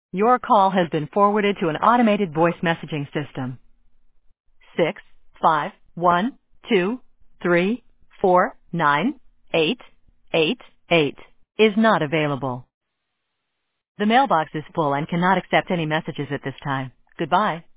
Your call has been forwarded to an automated voice messaging system. 65123498888 is not available. The mailbox is full and cannot accept any messages at this time. Goodbye.